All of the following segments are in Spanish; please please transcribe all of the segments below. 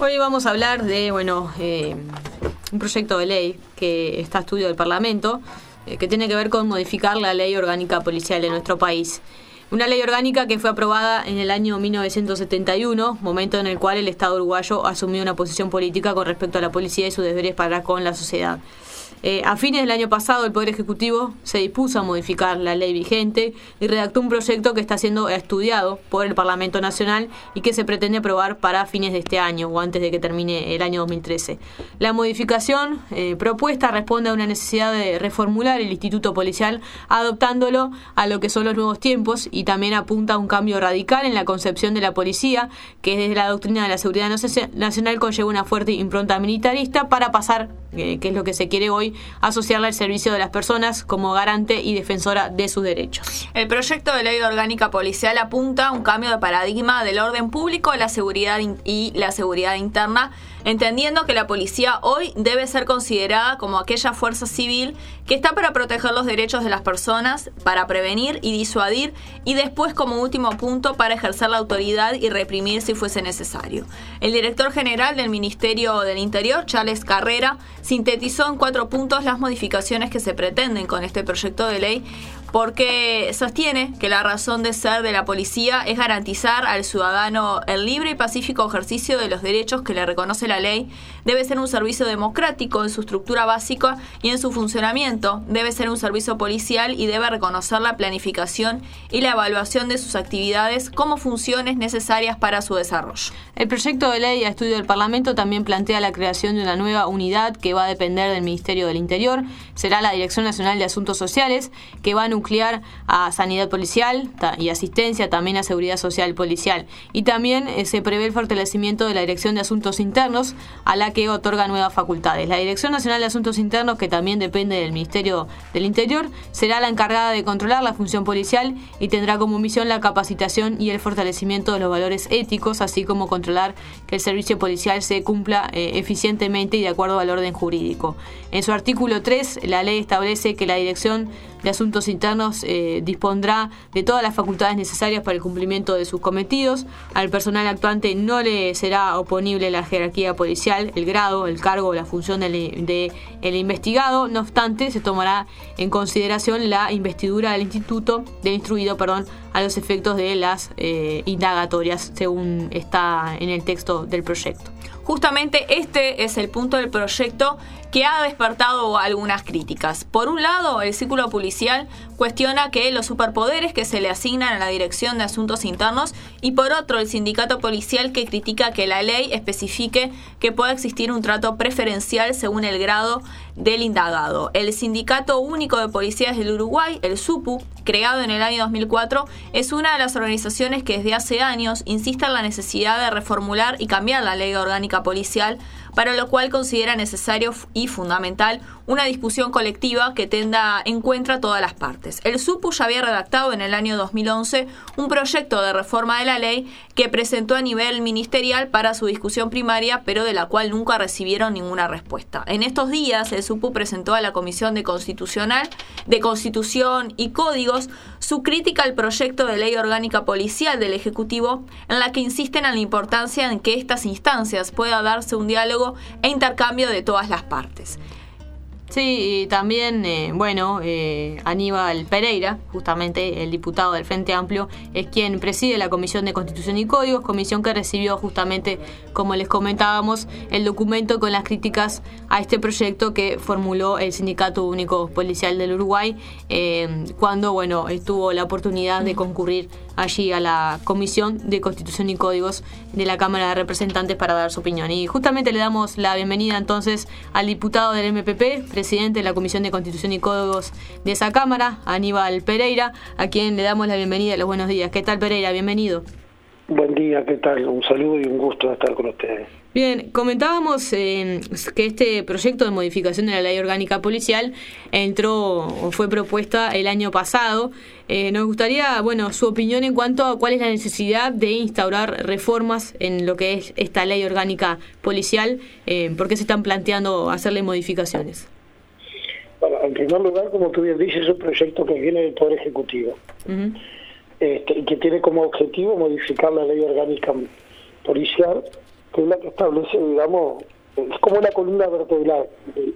Hoy vamos a hablar de, un proyecto de ley que está a estudio del Parlamento, que tiene que ver con modificar la ley orgánica policial de nuestro país. Una ley orgánica que fue aprobada en el año 1971, momento en el cual el Estado uruguayo asumió una posición política con respecto a la policía y sus deberes para con la sociedad. A fines del año pasado, el Poder Ejecutivo se dispuso a modificar la ley vigente y redactó un proyecto que está siendo estudiado por el Parlamento Nacional y que se pretende aprobar para fines de este año o antes de que termine el año 2013. La modificación propuesta responde a una necesidad de reformular el Instituto Policial, adoptándolo a lo que son los nuevos tiempos, y también apunta a un cambio radical en la concepción de la policía, que desde la doctrina de la seguridad nacional conlleva una fuerte impronta militarista para pasar, que es lo que se quiere hoy, asociarla al servicio de las personas como garante y defensora de sus derechos. El proyecto de ley orgánica policial apunta a un cambio de paradigma del orden público, la seguridad y la seguridad interna, entendiendo que la policía hoy debe ser considerada como aquella fuerza civil que está para proteger los derechos de las personas, para prevenir y disuadir, y después, como último punto, para ejercer la autoridad y reprimir si fuese necesario. El director general del Ministerio del Interior, Charles Carrera, sintetizó en 4 puntos las modificaciones que se pretenden con este proyecto de ley, porque sostiene que la razón de ser de la policía es garantizar al ciudadano el libre y pacífico ejercicio de los derechos que le reconoce la ley, debe ser un servicio democrático en su estructura básica y en su funcionamiento, debe ser un servicio policial y debe reconocer la planificación y la evaluación de sus actividades como funciones necesarias para su desarrollo. El proyecto de ley a estudio del Parlamento también plantea la creación de una nueva unidad que va a depender del Ministerio del Interior. Será la Dirección Nacional de Asuntos Sociales, que va a nuclear a sanidad policial y asistencia, también a seguridad social policial. Y también se prevé el fortalecimiento de la Dirección de Asuntos Internos, a la que otorga nuevas facultades. La Dirección Nacional de Asuntos Internos, que también depende del Ministerio del Interior, será la encargada de controlar la función policial y tendrá como misión la capacitación y el fortalecimiento de los valores éticos, así como controlar que el servicio policial se cumpla eficientemente y de acuerdo al orden jurídico. En su artículo 3, la ley establece que la Dirección de Asuntos Internos dispondrá de todas las facultades necesarias para el cumplimiento de sus cometidos. Al personal actuante no le será oponible la jerarquía policial, el grado, el cargo o la función del investigado. No obstante, se tomará en consideración la investidura del instruido, a los efectos de las indagatorias, según está en el texto del proyecto. Justamente este es el punto del proyecto que ha despertado algunas críticas. Por un lado, el círculo policial cuestiona que los superpoderes que se le asignan a la Dirección de Asuntos Internos, y por otro, el sindicato policial, que critica que la ley especifique que pueda existir un trato preferencial según el grado del indagado. El Sindicato Único de Policías del Uruguay, el SUPU, creado en el año 2004, es una de las organizaciones que desde hace años insiste en la necesidad de reformular y cambiar la ley orgánica policial, para lo cual considera necesario y fundamental una discusión colectiva que tenga en cuenta todas las partes. El SUPU ya había redactado en el año 2011 un proyecto de reforma de la ley que presentó a nivel ministerial para su discusión primaria, pero de la cual nunca recibieron ninguna respuesta. En estos días, el SUPU presentó a la Comisión de Constitución y Códigos su crítica al proyecto de ley orgánica policial del Ejecutivo, en la que insisten en la importancia en que estas instancias pueda darse un diálogo e intercambio de todas las partes. Sí, y también, Aníbal Pereira, justamente el diputado del Frente Amplio, es quien preside la Comisión de Constitución y Códigos, comisión que recibió justamente, como les comentábamos, el documento con las críticas a este proyecto que formuló el Sindicato Único Policial del Uruguay, cuando, tuvo la oportunidad de concurrir allí a la Comisión de Constitución y Códigos de la Cámara de Representantes para dar su opinión. Y justamente le damos la bienvenida entonces al diputado del MPP, presidente de la Comisión de Constitución y Códigos de esa Cámara, Aníbal Pereira, a quien le damos la bienvenida y los buenos días. ¿Qué tal, Pereira? Bienvenido. Buen día, ¿qué tal? Un saludo y un gusto de estar con ustedes. Bien, comentábamos que este proyecto de modificación de la ley orgánica policial fue propuesta el año pasado. Nos gustaría, su opinión en cuanto a cuál es la necesidad de instaurar reformas en lo que es esta ley orgánica policial, ¿por qué se están planteando hacerle modificaciones? Bueno, en primer lugar, como tú bien dices, es un proyecto que viene del Poder Ejecutivo. Uh-huh. Y que tiene como objetivo modificar la ley orgánica policial que es la que establece, digamos, es como la columna vertebral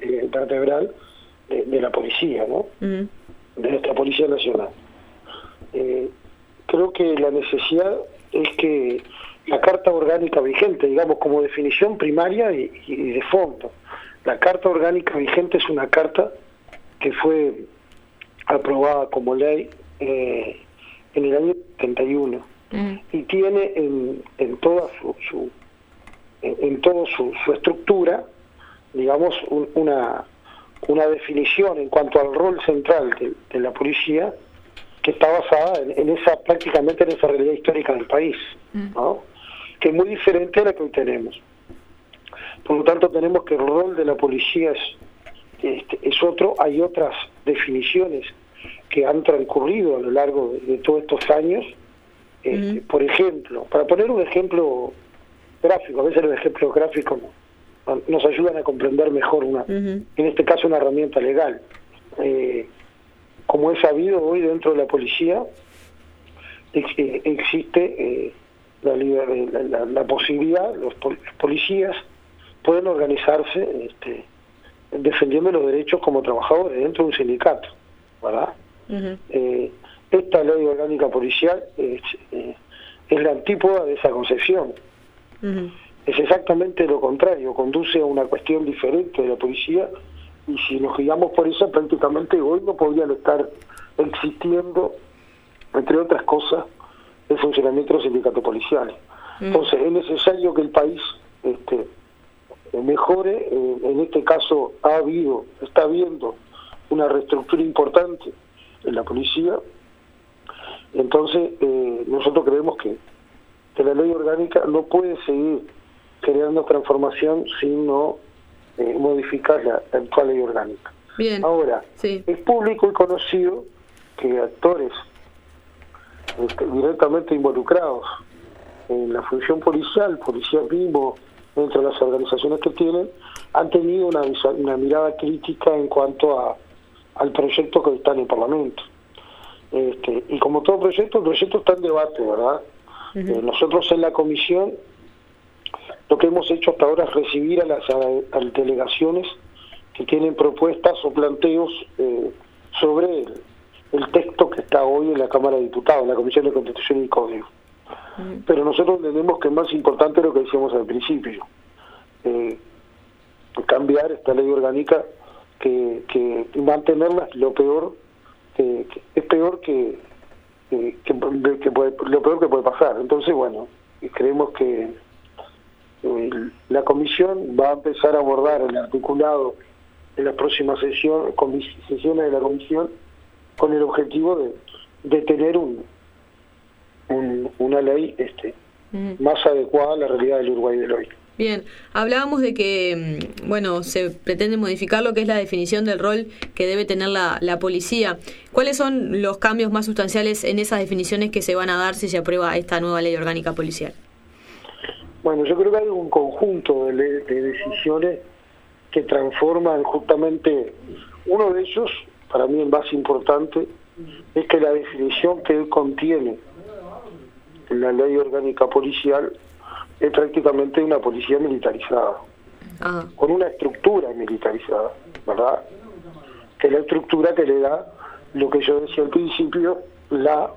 de la policía, ¿no? De nuestra Policía Nacional. Creo que la necesidad es que la Carta Orgánica vigente, digamos, como definición primaria y de fondo, la Carta Orgánica vigente es una carta que fue aprobada como ley en el año 71 y tiene en toda su estructura, digamos, una definición en cuanto al rol central de la policía, que está basada prácticamente en esa realidad histórica del país, ¿no? Que es muy diferente a la que hoy tenemos. Por lo tanto, tenemos que el rol de la policía es otro. Hay otras definiciones que han transcurrido a lo largo de todos estos años. Por ejemplo, para poner un ejemplo gráfico, a veces los ejemplos gráficos nos ayudan a comprender mejor en este caso una herramienta legal. Como es sabido, hoy dentro de la policía existe la posibilidad, los policías pueden organizarse defendiendo los derechos como trabajadores dentro de un sindicato, ¿verdad? Esta ley orgánica policial es la antípoda de esa concepción. Es exactamente lo contrario, conduce a una cuestión diferente de la policía, y si nos guiamos por esa, prácticamente hoy no podrían estar existiendo, entre otras cosas, el funcionamiento de los sindicatos policiales. Entonces es necesario que el país mejore. En este caso está habiendo una reestructura importante en la policía. Entonces nosotros creemos que la ley orgánica no puede seguir generando transformación sin no modificar la actual ley orgánica. Bien. Ahora, sí, es público y conocido que actores directamente involucrados en la función policial, policías mismos, dentro de las organizaciones que tienen, han tenido una mirada crítica en cuanto al proyecto que está en el Parlamento. Y como todo proyecto, el proyecto está en debate, ¿verdad? Nosotros en la comisión lo que hemos hecho hasta ahora es recibir a las delegaciones que tienen propuestas o planteos sobre el texto que está hoy en la Cámara de Diputados, en la Comisión de Constitución y Código. Pero nosotros entendemos que es más importante lo que decíamos al principio, cambiar esta ley orgánica, que mantenerla lo peor, es peor que lo peor que puede pasar. Entonces, bueno, creemos que la comisión va a empezar a abordar el articulado en las próximas sesiones de la comisión, con el objetivo de tener una ley más adecuada a la realidad del Uruguay del hoy. Bien, hablábamos de que, se pretende modificar lo que es la definición del rol que debe tener la policía. ¿Cuáles son los cambios más sustanciales en esas definiciones que se van a dar si se aprueba esta nueva ley orgánica policial? Bueno, yo creo que hay un conjunto de decisiones que transforman justamente. Uno de ellos, para mí el más importante, es que la definición que él contiene en la ley orgánica policial es prácticamente una policía militarizada, con una estructura militarizada, ¿verdad? Que es la estructura que le da lo que yo decía al principio, la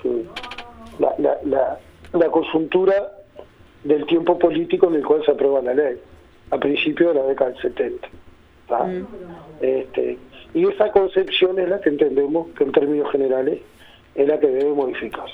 coyuntura del tiempo político en el cual se aprueba la ley, a principios de la década del 70. Y esa concepción es la que entendemos que en términos generales es la que debe modificarse.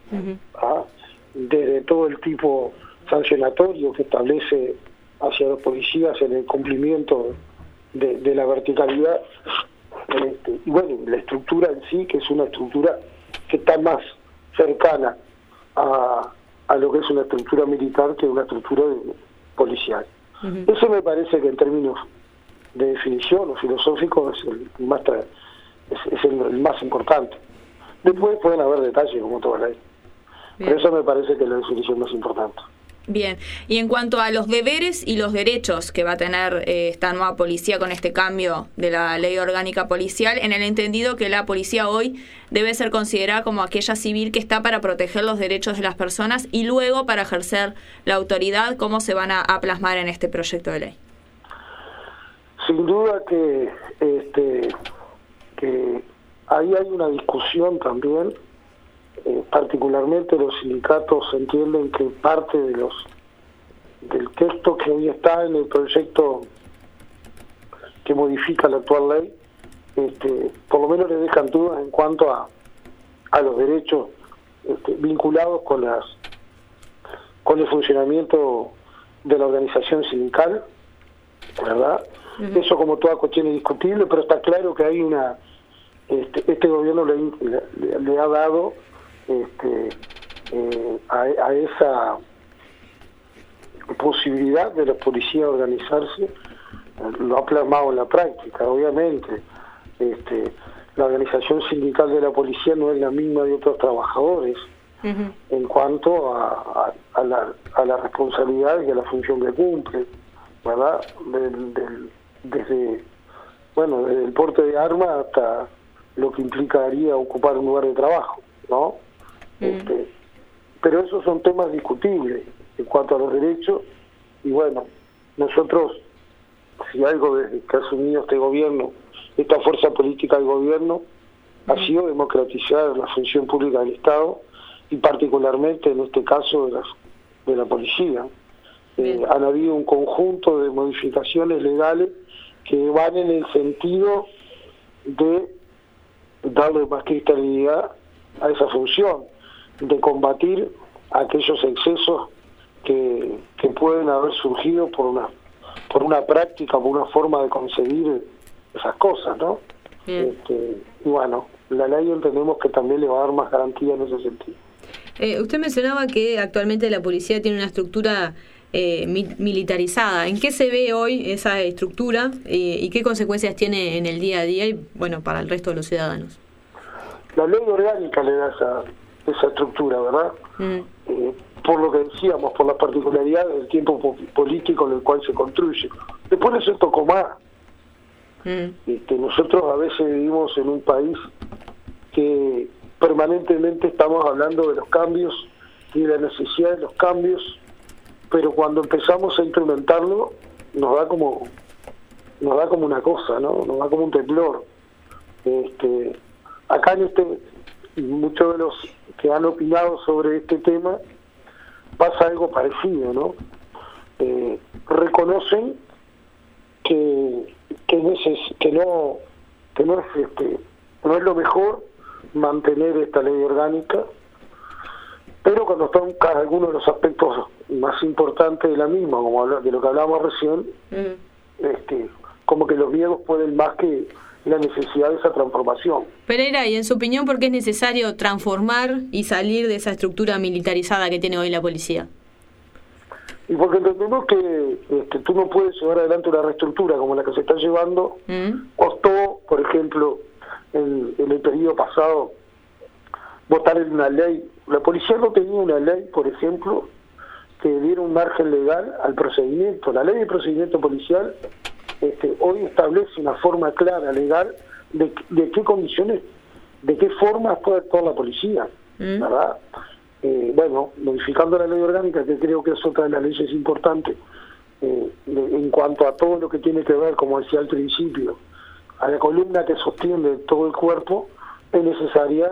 Desde todo el tipo sancionatorio que establece hacia los policías en el cumplimiento de la verticalidad, y bueno, la estructura en sí, que es una estructura que está más cercana a lo que es una estructura militar que una estructura policial. Eso me parece que en términos de definición o filosófico es el más importante. Después pueden haber detalles como toda ley, pero eso me parece que es la definición más importante. Bien, y en cuanto a los deberes y los derechos que va a tener esta nueva policía con este cambio de la ley orgánica policial, en el entendido que la policía hoy debe ser considerada como aquella civil que está para proteger los derechos de las personas y luego para ejercer la autoridad, ¿cómo se van a plasmar en este proyecto de ley? Sin duda que ahí hay una discusión también. Particularmente los sindicatos entienden que parte del texto que hoy está en el proyecto que modifica la actual ley, por lo menos le dejan dudas en cuanto a los derechos vinculados con el funcionamiento de la organización sindical, ¿verdad? Uh-huh. Eso como toda cuestión es discutible, pero está claro que hay este gobierno le ha dado a esa posibilidad de la policía organizarse, lo ha plasmado en la práctica. Obviamente la organización sindical de la policía no es la misma de otros trabajadores. Uh-huh. En cuanto a la responsabilidad y a la función que cumple, ¿verdad? Desde el porte de armas hasta lo que implicaría ocupar un lugar de trabajo, ¿no? Pero esos son temas discutibles en cuanto a los derechos, y bueno, nosotros, si algo desde que ha asumido este gobierno, esta fuerza política del gobierno, ha sido democratizar la función pública del Estado, y particularmente en este caso de la policía. Han habido un conjunto de modificaciones legales que van en el sentido de darle más cristalicidad a esa función, de combatir aquellos excesos que pueden haber surgido por una práctica, por una forma de concebir esas cosas, ¿no? Y bueno, la ley entendemos que también le va a dar más garantía en ese sentido. Usted mencionaba que actualmente la policía tiene una estructura militarizada. ¿En qué se ve hoy esa estructura y qué consecuencias tiene en el día a día y bueno para el resto de los ciudadanos? La ley orgánica le da esa estructura, ¿verdad? Por lo que decíamos, por las particularidades del tiempo político en el cual se construye. Después eso tocó más. Nosotros a veces vivimos en un país que permanentemente estamos hablando de los cambios y de la necesidad de los cambios, pero cuando empezamos a implementarlo nos da como una cosa, ¿no? Nos da como un temblor. Acá muchos de los que han opinado sobre este tema pasa algo parecido, ¿no? Reconocen que no es lo mejor mantener esta ley orgánica, pero cuando están algunos de los aspectos más importantes de la misma, como de lo que hablábamos recién, como que los miedos pueden más que la necesidad de esa transformación. Pereira, y en su opinión, ¿por qué es necesario transformar y salir de esa estructura militarizada que tiene hoy la policía? Y porque entendemos que tú no puedes llevar adelante una reestructura como la que se está llevando. Costó, por ejemplo, en el periodo pasado, votar en una ley. La policía no tenía una ley, por ejemplo, que diera un margen legal al procedimiento. La ley de procedimiento policial hoy establece una forma clara, legal, de qué condiciones, de qué formas puede actuar la policía, ¿verdad? Bueno, modificando la ley orgánica, que creo que es otra de las leyes importantes, en cuanto a todo lo que tiene que ver, como decía al principio, a la columna que sostiene todo el cuerpo, es necesaria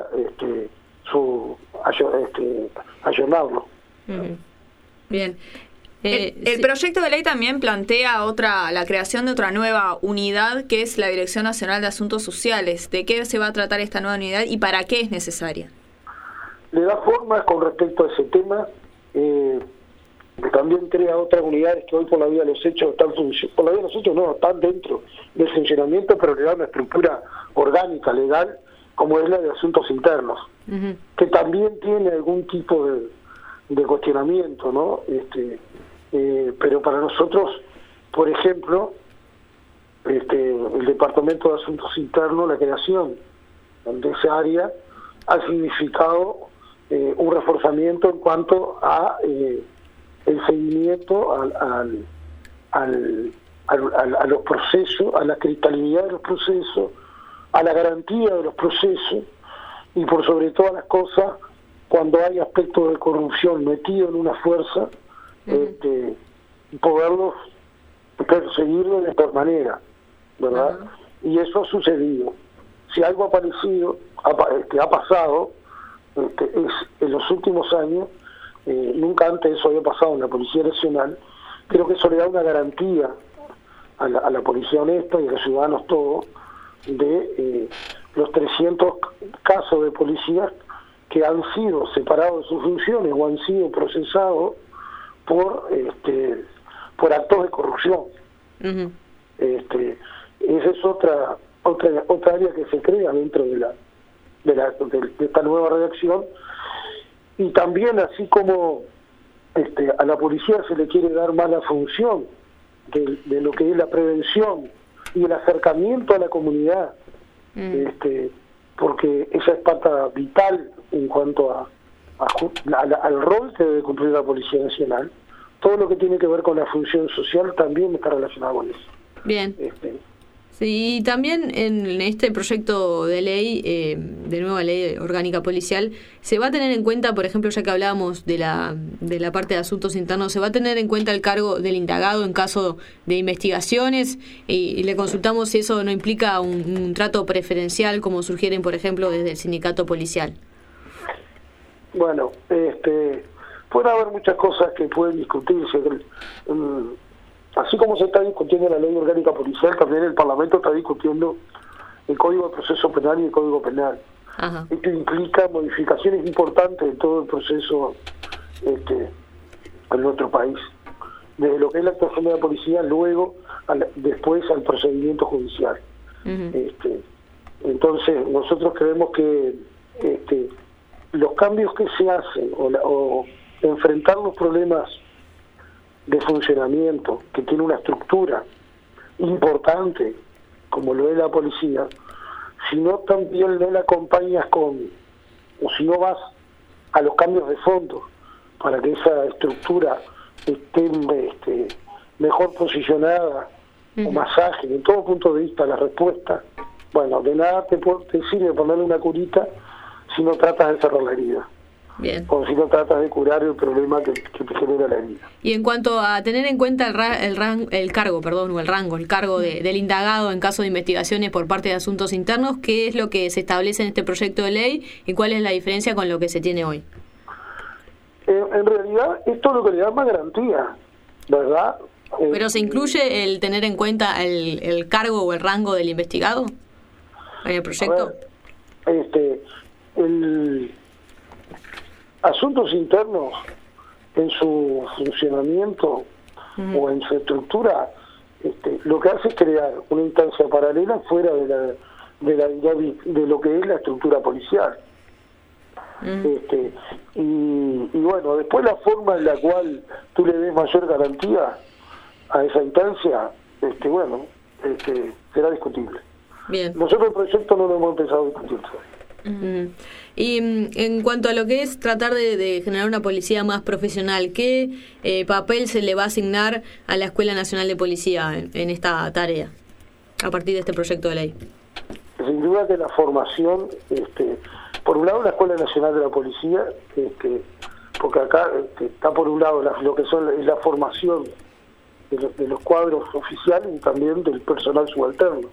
ayornarlo. Bien. El proyecto de ley también plantea la creación de otra nueva unidad, que es la Dirección Nacional de Asuntos Sociales. ¿De qué se va a tratar esta nueva unidad y para qué es necesaria? Le da forma con respecto a ese tema. También crea otras unidades que hoy por la vía de los hechos están dentro del funcionamiento, pero le da una estructura orgánica, legal, como es la de asuntos internos, que también tiene algún tipo de cuestionamiento, ¿no? Pero para nosotros, por ejemplo, el Departamento de Asuntos Internos, la creación de esa área ha significado un reforzamiento en cuanto a el seguimiento a los procesos, a la cristalinidad de los procesos, a la garantía de los procesos, y por sobre todas las cosas, cuando hay aspectos de corrupción metidos en una fuerza, poderlos perseguir de mejor manera, ¿verdad? Y eso ha sucedido. Si algo ha aparecido, que ha pasado, es en los últimos años, nunca antes eso había pasado en la Policía Nacional. Creo que eso le da una garantía a la policía honesta y a los ciudadanos todos de los 300 casos de policías que han sido separados de sus funciones o han sido procesados por actos de corrupción. Esa es otra área que se crea dentro de esta nueva redacción. Y también, así como a la policía se le quiere dar más la función de lo que es la prevención y el acercamiento a la comunidad, porque esa es parte vital en cuanto al rol que debe cumplir la Policía Nacional. Todo lo que tiene que ver con la función social también está relacionado con eso. Bien. Sí, y también en este proyecto de ley, de nueva ley orgánica policial, se va a tener en cuenta, por ejemplo, ya que hablábamos de la parte de asuntos internos, se va a tener en cuenta el cargo del indagado en caso de investigaciones, y le consultamos si eso no implica un trato preferencial, como sugieren, por ejemplo, desde el sindicato policial. Bueno, puede haber muchas cosas que pueden discutirse. Así como se está discutiendo la ley orgánica policial, también el Parlamento está discutiendo el Código de Proceso Penal y el Código Penal. Ajá. Esto implica modificaciones importantes en todo el proceso en nuestro país, desde lo que es la actuación de la policía, luego después al procedimiento judicial. Entonces nosotros creemos que los cambios que se hacen o enfrentar los problemas de funcionamiento que tiene una estructura importante como lo es la policía, si no también no la acompañas o si no vas a los cambios de fondo para que esa estructura esté mejor posicionada o más ágil en todo punto de vista, la respuesta, bueno, de nada te sirve ponerle una curita si no tratas de cerrar la herida. Bien. O si no tratas de curar el problema que te genera la herida. Y en cuanto a tener en cuenta el cargo del indagado en caso de investigaciones por parte de asuntos internos, ¿qué es lo que se establece en este proyecto de ley y cuál es la diferencia con lo que se tiene hoy? En realidad, esto es lo que le da más garantía, ¿verdad? ¿Pero se incluye el tener en cuenta el cargo o el rango del investigado en el proyecto? A ver, el asuntos internos en su funcionamiento o en su estructura, lo que hace es crear una instancia paralela fuera de lo que es la estructura policial. Y bueno, después la forma en la cual tú le des mayor garantía a esa instancia, será discutible. Bien. Nosotros el proyecto no lo hemos empezado a discutir todavía. Y en cuanto a lo que es tratar de generar una policía más profesional, ¿qué papel se le va a asignar a la Escuela Nacional de Policía en esta tarea, a partir de este proyecto de ley? Sin duda que la formación, por un lado la Escuela Nacional de la Policía, porque acá está por un lado lo que es la formación de los cuadros oficiales y también del personal subalterno,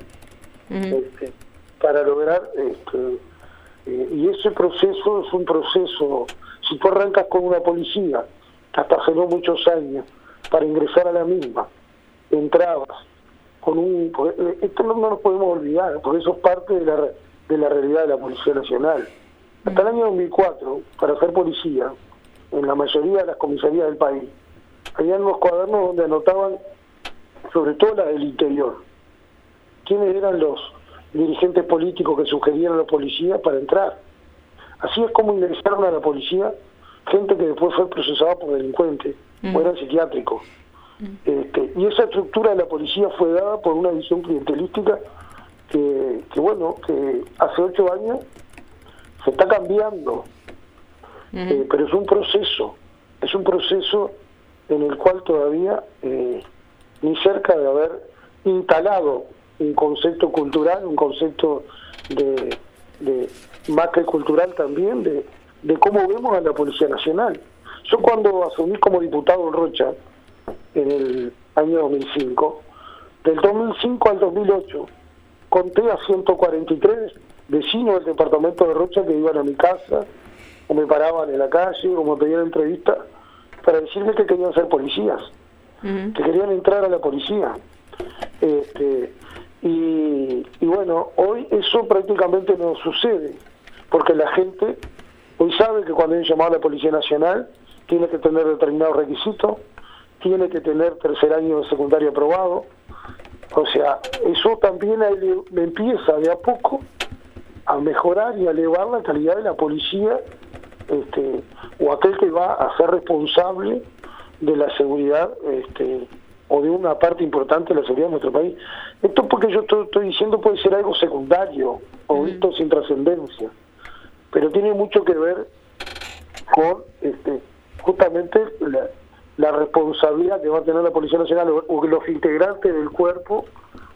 para lograr y ese proceso es un proceso. Si tú arrancas con una policía hasta hace no muchos años, para ingresar a la misma entrabas con esto no nos podemos olvidar, porque eso es parte de la realidad de la Policía Nacional. Hasta el año 2004, para ser policía, en la mayoría de las comisarías del país, había unos cuadernos donde anotaban, sobre todo la del interior, quiénes eran los dirigentes políticos que sugerían a la policía para entrar. Así es como ingresaron a la policía gente que después fue procesada por delincuentes o eran psiquiátricos. Y esa estructura de la policía fue dada por una visión clientelística que hace 8 años se está cambiando, pero es un proceso en el cual todavía ni cerca de haber instalado un concepto cultural, un concepto de más que cultural también, de cómo vemos a la Policía Nacional. Yo cuando asumí como diputado en Rocha, en el año 2005, del 2005 al 2008, conté a 143 vecinos del departamento de Rocha que iban a mi casa, o me paraban en la calle, o me pedían entrevista, para decirme que querían ser policías, que querían entrar a la policía. Y bueno, hoy eso prácticamente no sucede, porque la gente hoy sabe que cuando hay un llamado a la Policía Nacional tiene que tener determinados requisitos, tiene que tener tercer año de secundario aprobado. O sea, eso también me empieza de a poco a mejorar y a elevar la calidad de la policía, o aquel que va a ser responsable de la seguridad, o de una parte importante de la seguridad de nuestro país. Esto porque yo estoy diciendo puede ser algo secundario o visto sin trascendencia, pero tiene mucho que ver con justamente la responsabilidad que va a tener la Policía Nacional o los integrantes del cuerpo,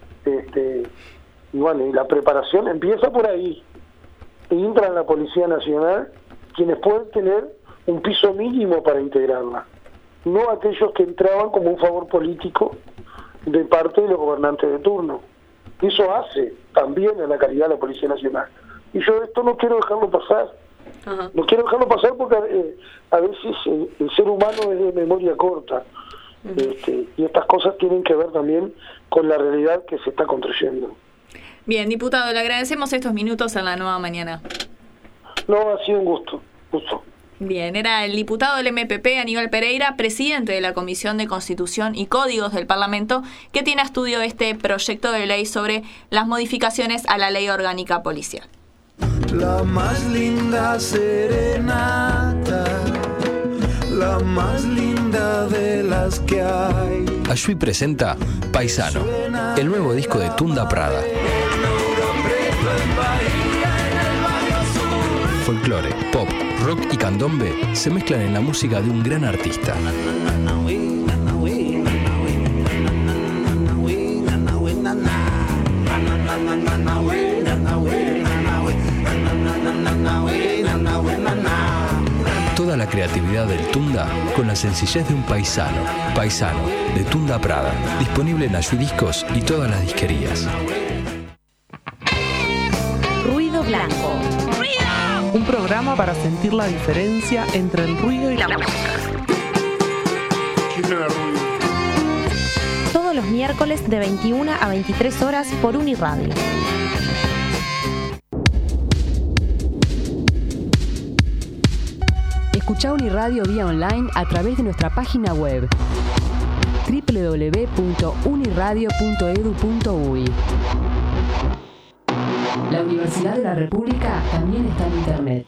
y bueno, y la preparación empieza por ahí. Entra en la Policía Nacional quienes pueden tener un piso mínimo para integrarla, no aquellos que entraban como un favor político de parte de los gobernantes de turno. Eso hace también a la calidad de la Policía Nacional. Y yo esto no quiero dejarlo pasar. Ajá. No quiero dejarlo pasar porque a veces el ser humano es de memoria corta. Y estas cosas tienen que ver también con la realidad que se está construyendo. Bien, diputado, le agradecemos estos minutos en La Nueva Mañana. No, ha sido un gusto. Bien, era el diputado del MPP, Aníbal Pereira, presidente de la Comisión de Constitución y Códigos del Parlamento, que tiene a estudio este proyecto de ley sobre las modificaciones a la Ley Orgánica Policial. La más linda serenata, la más linda de las que hay. Ayuí presenta Paisano, el nuevo disco de Tunda Prada. Folclore, pop, rock y candombe se mezclan en la música de un gran artista. Toda la creatividad del Tunda con la sencillez de un paisano. Paisano, de Tunda Prada. Disponible en Ayuí Discos y todas las disquerías. Ruido Blanco. Un programa para sentir la diferencia entre el ruido y la música. Todos los miércoles de 21 a 23 horas por Uniradio. Escuchá Uniradio vía online a través de nuestra página web www.uniradio.edu.uy. La Universidad de la República también está en Internet.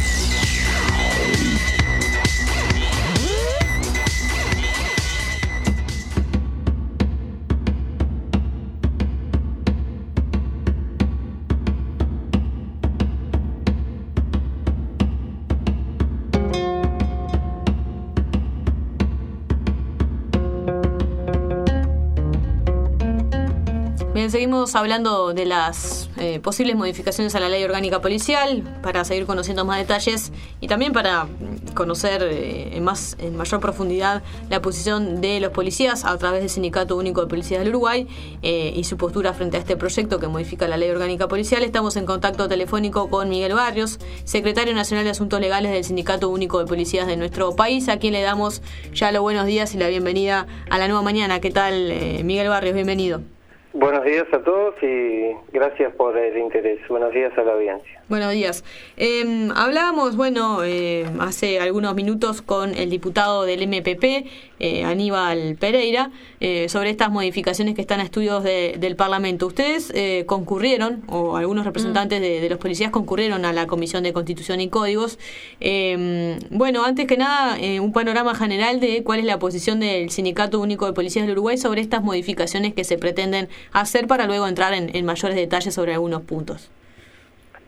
Bien, seguimos hablando de las posibles modificaciones a la Ley Orgánica Policial para seguir conociendo más detalles y también para conocer en mayor profundidad la posición de los policías a través del Sindicato Único de Policías del Uruguay y su postura frente a este proyecto que modifica la Ley Orgánica Policial. Estamos en contacto telefónico con Miguel Barrios, secretario nacional de Asuntos Legales del Sindicato Único de Policías de nuestro país, a quien le damos ya los buenos días y la bienvenida a La Nueva Mañana. ¿Qué tal, Miguel Barrios? Bienvenido. Buenos días a todos y gracias por el interés. Buenos días a la audiencia. Buenos días. Hablábamos, hace algunos minutos con el diputado del MPP, Aníbal Pereira, sobre estas modificaciones que están a estudios del Parlamento. Ustedes concurrieron, o algunos representantes de los policías concurrieron a la Comisión de Constitución y Códigos. Antes que nada, un panorama general de cuál es la posición del Sindicato Único de Policías del Uruguay sobre estas modificaciones que se pretenden hacer para luego entrar en mayores detalles sobre algunos puntos.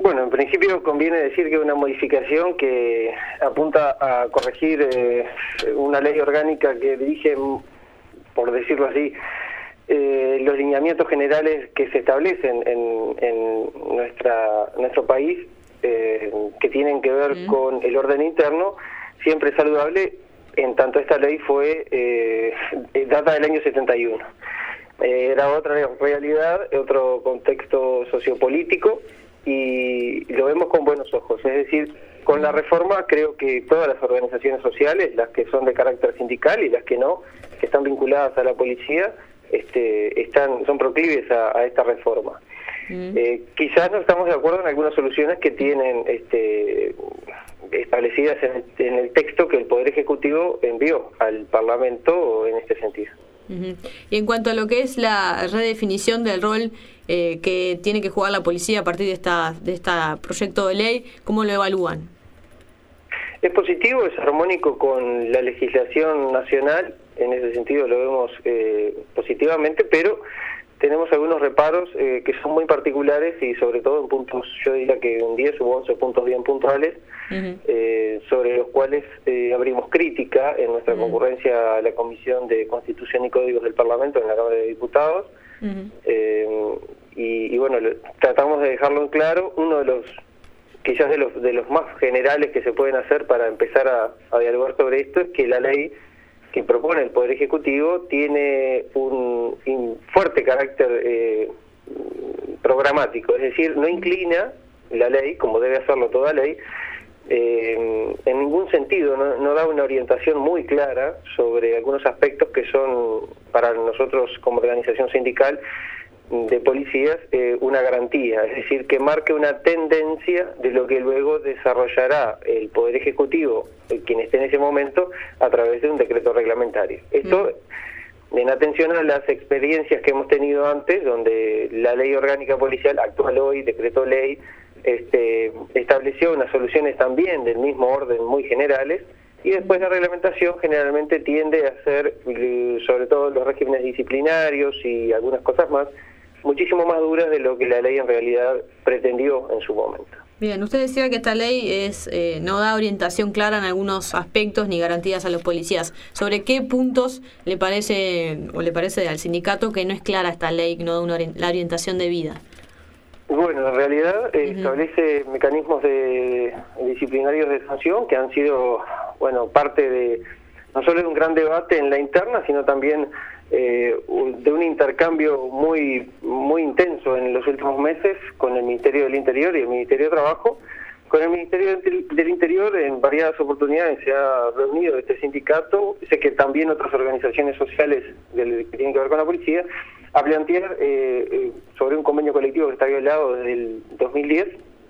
Bueno, en principio conviene decir que es una modificación que apunta a corregir una ley orgánica que dirige, por decirlo así, los lineamientos generales que se establecen en nuestro país, que tienen que ver con el orden interno, siempre saludable, en tanto esta ley fue data del año 71. Era otra realidad, otro contexto sociopolítico, y lo vemos con buenos ojos. Es decir, con la reforma creo que todas las organizaciones sociales, las que son de carácter sindical y las que no, que están vinculadas a la policía, son proclives a esta reforma. Quizás no estamos de acuerdo en algunas soluciones que tienen establecidas en el texto que el Poder Ejecutivo envió al Parlamento en este sentido. Y en cuanto a lo que es la redefinición del rol que tiene que jugar la policía a partir de este proyecto de ley, ¿cómo lo evalúan? Es positivo, es armónico con la legislación nacional, en ese sentido lo vemos positivamente, pero tenemos algunos reparos que son muy particulares y sobre todo en puntos, yo diría que en 10 u 11 puntos bien puntuales, sobre los cuales abrimos crítica en nuestra concurrencia a la Comisión de Constitución y Códigos del Parlamento en la Cámara de Diputados. Y bueno, tratamos de dejarlo en claro. Uno de los, quizás de los más generales que se pueden hacer para empezar a dialogar sobre esto, es que la ley que propone el Poder Ejecutivo tiene un fuerte carácter programático, es decir, no inclina la ley, como debe hacerlo toda ley, en ningún sentido, no da una orientación muy clara sobre algunos aspectos que son para nosotros como organización sindical de policías una garantía, es decir, que marque una tendencia de lo que luego desarrollará el Poder Ejecutivo, quien esté en ese momento, a través de un decreto reglamentario. Esto en atención a las experiencias que hemos tenido antes, donde la ley orgánica policial, actual hoy, decreto ley, estableció unas soluciones también del mismo orden muy generales, y después la reglamentación generalmente tiende a ser, sobre todo los regímenes disciplinarios y algunas cosas más, muchísimo más duras de lo que la ley en realidad pretendió en su momento. Bien, usted decía que esta ley no da orientación clara en algunos aspectos ni garantías a los policías. ¿Sobre qué puntos le parece al sindicato que no es clara esta ley, que no da la orientación debida? Bueno, en realidad establece mecanismos disciplinarios de sanción que han sido, parte de no solo de un gran debate en la interna, sino también de un intercambio muy intenso en los últimos meses con el Ministerio del Interior y el Ministerio de Trabajo. Con el Ministerio del Interior en variadas oportunidades se ha reunido este sindicato, sé que también otras organizaciones sociales que tienen que ver con la policía, a plantear sobre un convenio colectivo que está violado desde el 2010,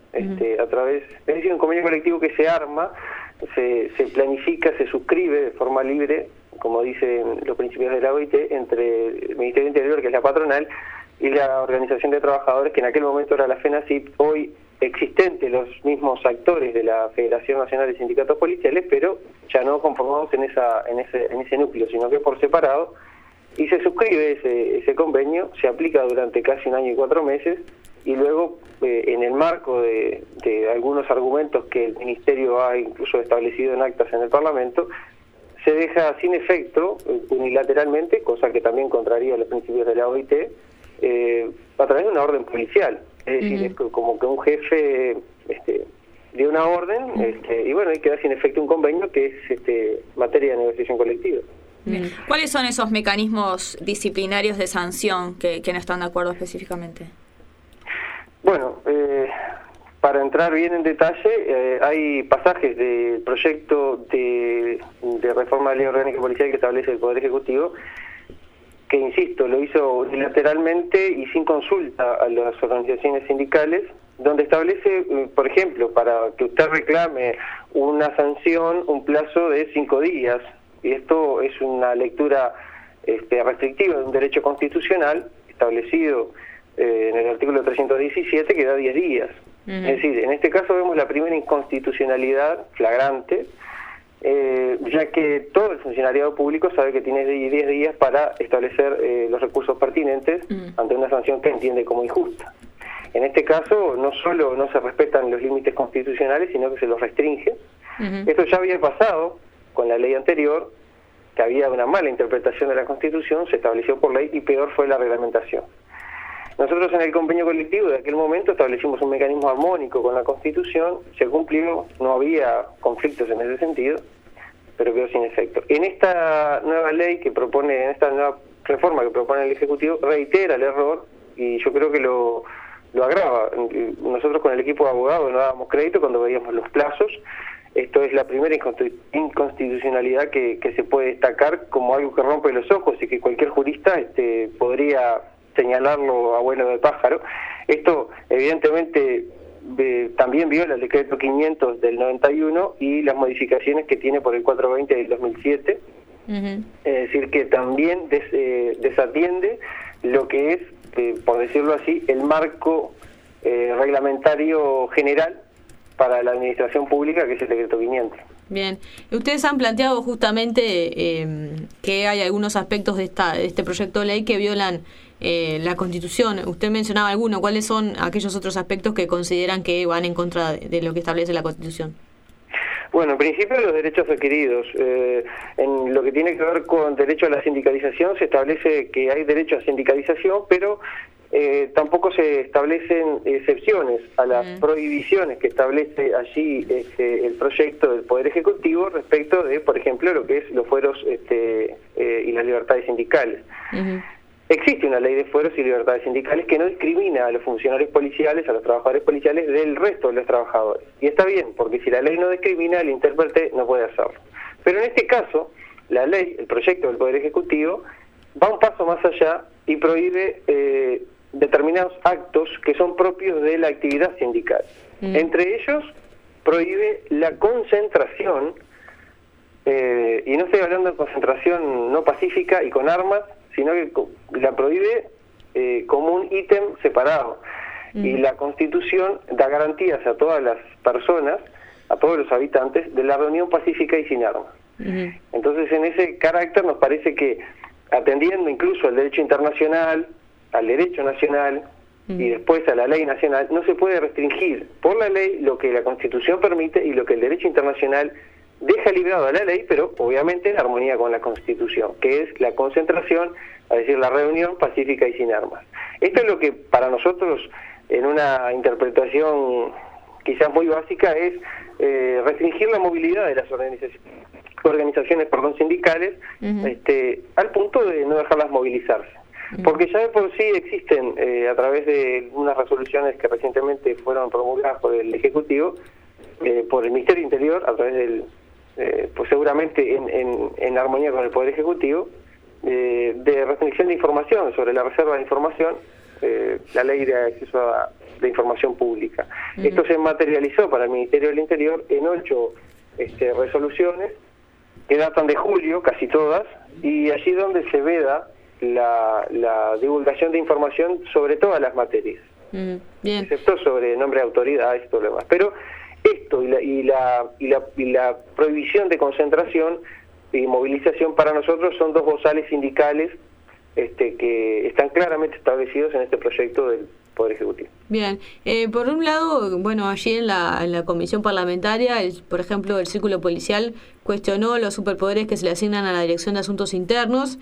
a través, es decir, un convenio colectivo que se arma, se planifica, se suscribe de forma libre, como dicen los principios de la OIT, entre el Ministerio del Interior, que es la patronal, y la Organización de Trabajadores, que en aquel momento era la FENACIP, hoy existente los mismos actores de la Federación Nacional de Sindicatos Policiales, pero ya no conformados en ese núcleo, sino que por separado, y se suscribe ese convenio, se aplica durante casi 1 año y 4 meses, y luego en el marco de algunos argumentos que el Ministerio ha incluso establecido en actas en el Parlamento, se deja sin efecto unilateralmente, cosa que también contraría los principios de la OIT, a través de una orden policial. Es decir, es como que un jefe dio una orden y queda sin efecto un convenio que es materia de negociación colectiva. Bien. ¿Cuáles son esos mecanismos disciplinarios de sanción que no están de acuerdo específicamente? Bueno, para entrar bien en detalle, hay pasajes del proyecto de reforma de la ley orgánica policial que establece el Poder Ejecutivo, que, insisto, lo hizo unilateralmente y sin consulta a las organizaciones sindicales, donde establece, por ejemplo, para que usted reclame una sanción, un plazo de 5 días. Y esto es una lectura restrictiva de un derecho constitucional establecido en el artículo 317, que da 10 días. Es decir, en este caso vemos la primera inconstitucionalidad flagrante, ya que todo el funcionariado público sabe que tiene 10 días para establecer los recursos pertinentes ante una sanción que entiende como injusta. En este caso, no solo no se respetan los límites constitucionales, sino que se los restringe. Esto ya había pasado con la ley anterior, que había una mala interpretación de la Constitución, se estableció por ley y peor fue la reglamentación. Nosotros en el convenio colectivo de aquel momento establecimos un mecanismo armónico con la Constitución, se cumplió, no había conflictos en ese sentido, pero quedó sin efecto. En esta nueva ley que propone, en esta nueva reforma que propone el Ejecutivo, reitera el error y yo creo que lo agrava. Nosotros con el equipo de abogados no dábamos crédito cuando veíamos los plazos. Esto es la primera inconstitucionalidad que se puede destacar como algo que rompe los ojos y que cualquier jurista podría señalarlo a vuelo de pájaro. Esto evidentemente también viola el decreto 500 del 91 y las modificaciones que tiene por el 420 del 2007. Es decir, que también desatiende lo que es, por decirlo así, el marco reglamentario general para la administración pública, que es el decreto 500. Bien, ustedes han planteado justamente que hay algunos aspectos de este proyecto de ley que violan la Constitución. Usted mencionaba alguno. ¿Cuáles son aquellos otros aspectos que consideran que van en contra de lo que establece la Constitución? Bueno, en principio los derechos adquiridos. En lo que tiene que ver con derecho a la sindicalización, se establece que hay derecho a sindicalización, pero tampoco se establecen excepciones a las prohibiciones que establece allí el proyecto del Poder Ejecutivo respecto de, por ejemplo, lo que es los fueros y las libertades sindicales. Existe una ley de fueros y libertades sindicales que no discrimina a los funcionarios policiales, a los trabajadores policiales del resto de los trabajadores. Y está bien, porque si la ley no discrimina, el intérprete no puede hacerlo. Pero en este caso, la ley, el proyecto del Poder Ejecutivo, va un paso más allá y prohíbe determinados actos que son propios de la actividad sindical. Entre ellos, prohíbe la concentración, y no estoy hablando de concentración no pacífica y con armas, sino que la prohíbe como un ítem separado. Y la Constitución da garantías a todas las personas, a todos los habitantes, de la reunión pacífica y sin armas. Entonces, en ese carácter nos parece que, atendiendo incluso al derecho internacional, al derecho nacional y después a la ley nacional, no se puede restringir por la ley lo que la Constitución permite y lo que el derecho internacional deja librado a la ley, pero obviamente en armonía con la Constitución, que es la concentración, es decir, la reunión pacífica y sin armas. Esto es lo que para nosotros, en una interpretación quizás muy básica, es restringir la movilidad de las organizaciones sindicales, al punto de no dejarlas movilizarse. Porque ya de por sí existen, a través de unas resoluciones que recientemente fueron promulgadas por el Ejecutivo, por el Ministerio del Interior, a través del pues seguramente en armonía con el Poder Ejecutivo, de restricción de información, sobre la reserva de información, la ley de acceso a la información pública. Esto se materializó para el Ministerio del Interior en 8 resoluciones que datan de julio, casi todas, y allí donde se veda la divulgación de información sobre todas las materias, bien, excepto sobre nombre de autoridades y todo lo demás. Pero esto y la prohibición de concentración y movilización para nosotros son dos bozales sindicales que están claramente establecidos en este proyecto del Poder Ejecutivo. Bien, por un lado, bueno, allí en la comisión parlamentaria, por ejemplo, el Círculo Policial cuestionó los superpoderes que se le asignan a la Dirección de Asuntos Internos.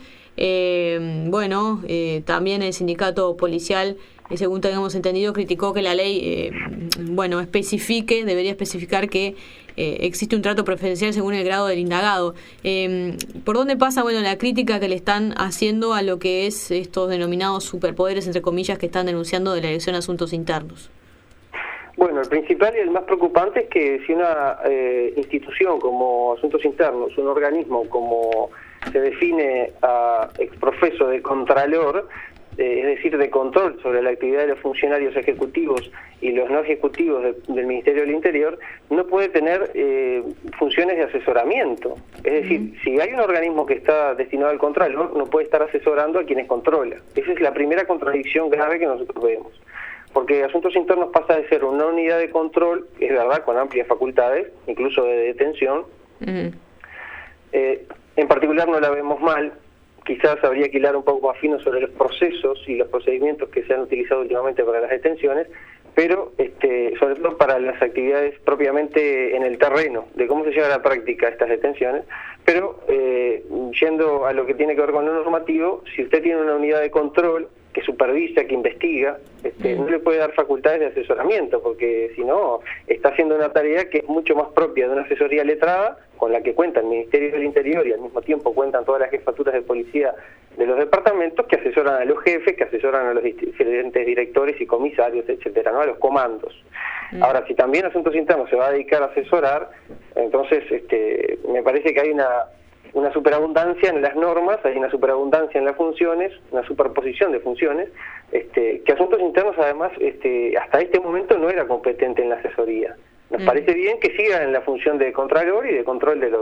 También el sindicato policial, según tenemos entendido, criticó que la ley, debería especificar que existe un trato preferencial según el grado del indagado. ¿Por dónde pasa la crítica que le están haciendo a lo que es estos denominados superpoderes, entre comillas, que están denunciando de la Dirección de Asuntos Internos? Bueno, el principal y el más preocupante es que si una institución como Asuntos Internos, un organismo como se define a exprofeso de Contralor, es decir, de control sobre la actividad de los funcionarios ejecutivos y los no ejecutivos del Ministerio del Interior, no puede tener funciones de asesoramiento. Es decir, si hay un organismo que está destinado al Contralor, no puede estar asesorando a quienes controla. Esa es la primera contradicción grave que nosotros vemos. Porque Asuntos Internos pasa de ser una unidad de control, es verdad, con amplias facultades, incluso de detención. En particular no la vemos mal, quizás habría que hilar un poco más fino sobre los procesos y los procedimientos que se han utilizado últimamente para las detenciones, pero sobre todo para las actividades propiamente en el terreno, de cómo se lleva a la práctica estas detenciones, pero yendo a lo que tiene que ver con lo normativo, si usted tiene una unidad de control que supervisa, que investiga, no le puede dar facultades de asesoramiento, porque si no, está haciendo una tarea que es mucho más propia de una asesoría letrada, con la que cuenta el Ministerio del Interior y al mismo tiempo cuentan todas las jefaturas de policía de los departamentos, que asesoran a los jefes, que asesoran a los diferentes directores y comisarios, etcétera, ¿no? A los comandos. Ahora, si también Asuntos Internos se va a dedicar a asesorar, entonces me parece que hay una superabundancia en las normas, hay una superabundancia en las funciones, una superposición de funciones, que Asuntos Internos además hasta este momento no era competente en la asesoría. Nos parece bien que siga en la función de contralor y de control de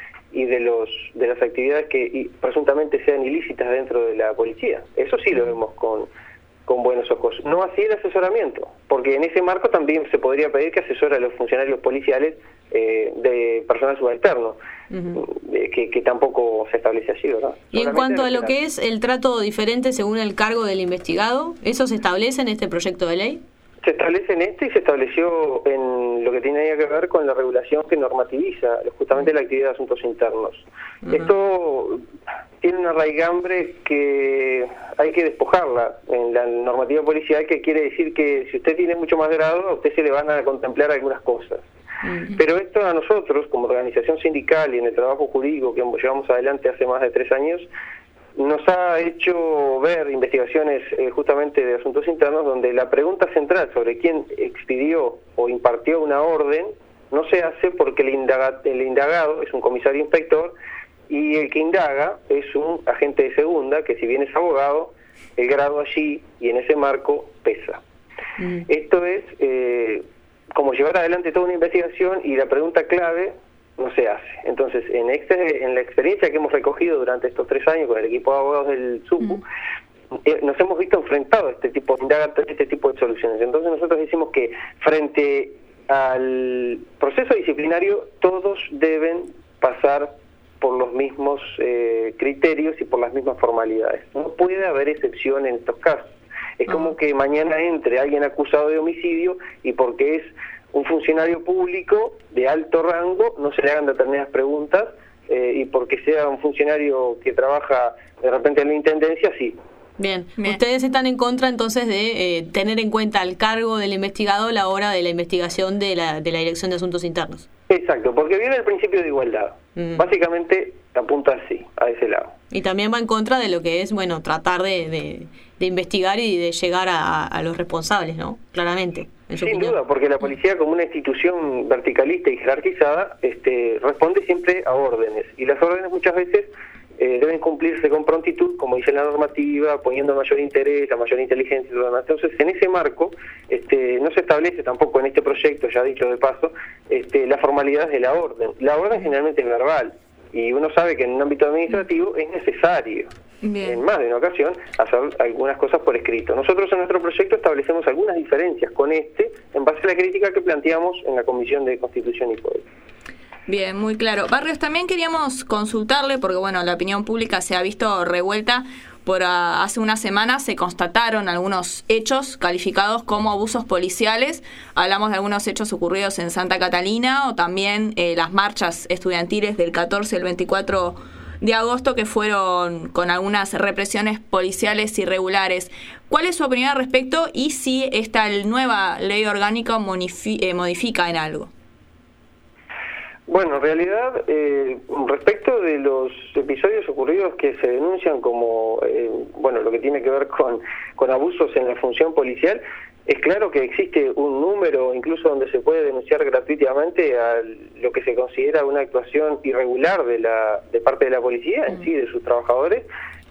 las actividades que presuntamente sean ilícitas dentro de la policía. Eso sí lo vemos con buenos ojos. No así el asesoramiento, porque en ese marco también se podría pedir que asesore a los funcionarios policiales de personal subalterno, que tampoco se establece así, ¿verdad? Y en cuanto a lo que es el trato diferente según el cargo del investigado, ¿eso se establece en este proyecto de ley? Se establece en y se estableció en lo que tiene que ver con la regulación que normativiza justamente la actividad de Asuntos Internos. Esto tiene una raigambre que hay que despojarla en la normativa policial, que quiere decir que si usted tiene mucho más grado, a usted se le van a contemplar algunas cosas. Pero esto a nosotros, como organización sindical y en el trabajo jurídico que llevamos adelante hace más de 3 años, nos ha hecho ver investigaciones justamente de Asuntos Internos donde la pregunta central sobre quién expidió o impartió una orden no se hace porque el indagado es un comisario inspector y el que indaga es un agente de segunda que, si bien es abogado, el grado allí y en ese marco pesa. Esto es como llevar adelante toda una investigación y la pregunta clave no se hace. Entonces, en la experiencia que hemos recogido durante estos 3 años con el equipo de abogados del SUPU, nos hemos visto enfrentados a este tipo de soluciones. Entonces nosotros decimos que frente al proceso disciplinario todos deben pasar por los mismos criterios y por las mismas formalidades. No puede haber excepción en estos casos. Es como que mañana entre alguien acusado de homicidio y porque es un funcionario público de alto rango no se le hagan determinadas preguntas y porque sea un funcionario que trabaja de repente en la intendencia, sí. Bien. Ustedes están en contra entonces de tener en cuenta el cargo del investigado a la hora de la investigación de la Dirección de Asuntos Internos. Exacto, porque viene el principio de igualdad. Básicamente apunta así, a ese lado. Y también va en contra de lo que es, bueno, tratar de investigar y de llegar a los responsables, ¿no? Claramente. Sin duda, porque la policía, como una institución verticalista y jerarquizada, responde siempre a órdenes. Y las órdenes muchas veces deben cumplirse con prontitud, como dice la normativa, poniendo mayor interés, la mayor inteligencia y lo demás. Entonces, en ese marco, no se establece tampoco en este proyecto, ya dicho de paso, las formalidades de la orden. La orden generalmente es verbal, y uno sabe que en un ámbito administrativo es necesario, en más de una ocasión, hacer algunas cosas por escrito. Nosotros en nuestro proyecto establecemos algunas diferencias con en base a la crítica que planteamos en la Comisión de Constitución y Poder. Bien, muy claro. Barrios, también queríamos consultarle, porque bueno, la opinión pública se ha visto revuelta hace unas semanas se constataron algunos hechos calificados como abusos policiales. Hablamos de algunos hechos ocurridos en Santa Catalina o también las marchas estudiantiles del 14 al 24 de agosto que fueron con algunas represiones policiales irregulares. ¿Cuál es su opinión al respecto y si esta nueva ley orgánica modifica en algo? Bueno, en realidad, respecto de los episodios ocurridos que se denuncian como, lo que tiene que ver con abusos en la función policial, es claro que existe un número, incluso donde se puede denunciar gratuitamente a lo que se considera una actuación irregular de parte de la policía, en sí, de sus trabajadores,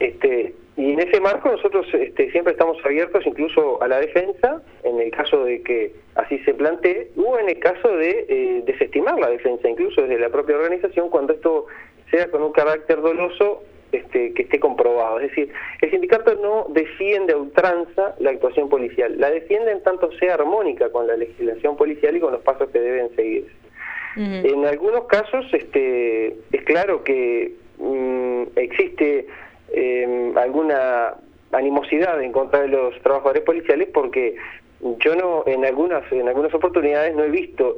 y en ese marco nosotros siempre estamos abiertos incluso a la defensa, en el caso de que así se plantee, o en el caso de desestimar la defensa, incluso desde la propia organización, cuando esto sea con un carácter doloso que esté comprobado. Es decir, el sindicato no defiende a ultranza la actuación policial, la defiende en tanto sea armónica con la legislación policial y con los pasos que deben seguirse. En algunos casos es claro que existe alguna animosidad en contra de los trabajadores policiales, porque yo no, en algunas oportunidades no he visto